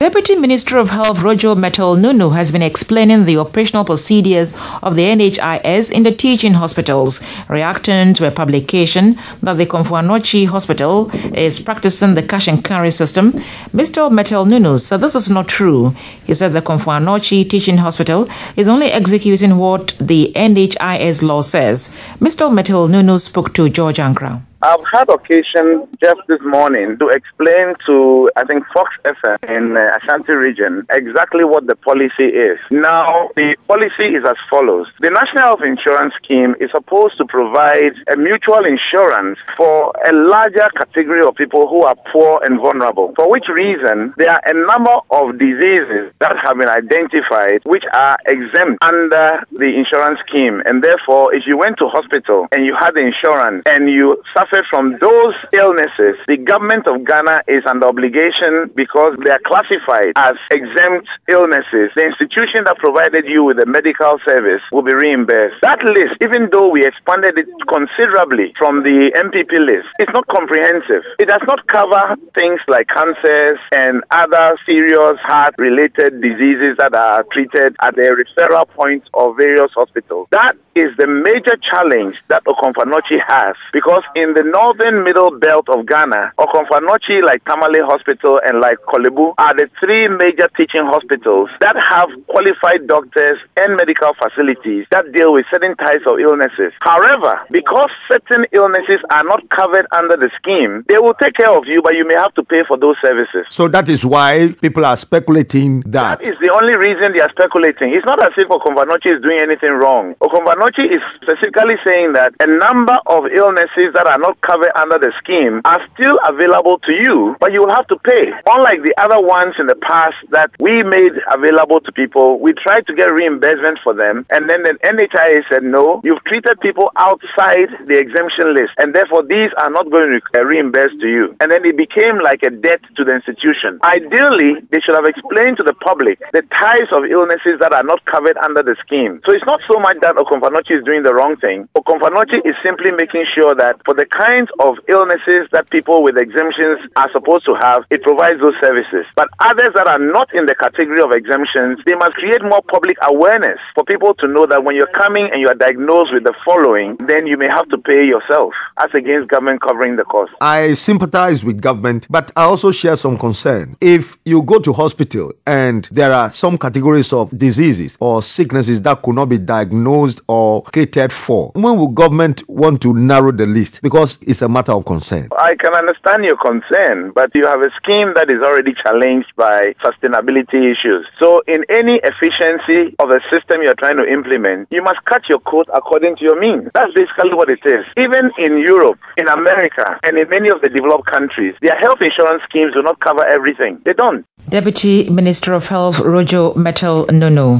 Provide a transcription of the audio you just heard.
Deputy Minister of Health Rojo Metal Nunu has been explaining the operational procedures of the NHIS in the teaching hospitals, reacting to a publication that the Komfo Anokye Hospital is practicing the cash and carry system. Mr. Metal Nunu said this is not true. He said the Komfo Anokye Teaching Hospital is only executing what the NHIS law says. Mr. Metal Nunu spoke to George Ankra. I've had occasion just this morning to explain to, I think, Fox FM in Ashanti region exactly what the policy is. Now, the policy is as follows. The National Health Insurance Scheme is supposed to provide a mutual insurance for a larger category of people who are poor and vulnerable, for which reason there are a number of diseases that have been identified which are exempt under the insurance scheme. And therefore, if you went to hospital and you had the insurance and you suffered from those illnesses, the government of Ghana is under obligation because they are classified as exempt illnesses. The institution that provided you with the medical service will be reimbursed. That list, even though we expanded it considerably from the MPP list, it's not comprehensive. It does not cover things like cancers and other serious heart-related diseases that are treated at the referral points of various hospitals. That is the major challenge that Komfo Anokye has, because in the northern middle belt of Ghana, Komfo Anokye, like Tamale Hospital and like Kolebu, are the three major teaching hospitals that have qualified doctors and medical facilities that deal with certain types of illnesses. However, because certain illnesses are not covered under the scheme, they will take care of you, but you may have to pay for those services. So that is why people are speculating that. That is the only reason they are speculating. It's not as if Komfo Anokye is doing anything wrong. Komfo Anokye is specifically saying that a number of illnesses that are not covered under the scheme are still available to you, but you will have to pay. Unlike the other ones in the past that we made available to people, we tried to get reimbursement for them, and then the NHIS said, no, you've treated people outside the exemption list, and therefore these are not going to be reimbursed to you. And then it became like a debt to the institution. Ideally, they should have explained to the public the types of illnesses that are not covered under the scheme. So it's not so much that Komfo Anokye is doing the wrong thing. Komfo Anokye is simply making sure that for the kinds of illnesses that people with exemptions are supposed to have, it provides those services. But others that are not in the category of exemptions, they must create more public awareness for people to know that when you're coming and you are diagnosed with the following, then you may have to pay yourself, as against government covering the cost. I sympathize with government, but I also share some concern. If you go to hospital and there are some categories of diseases or sicknesses that could not be diagnosed or catered for, when will government want to narrow the list? Because it's a matter of concern. I can understand your concern, but you have a scheme that is already challenged by sustainability issues. So in any efficiency of a system you're trying to implement, you must cut your coat according to your means. That's basically what it is. Even in Europe, in America, and in many of the developed countries, their health insurance schemes do not cover everything. They don't. Deputy Minister of Health Rojo Metal Nunu.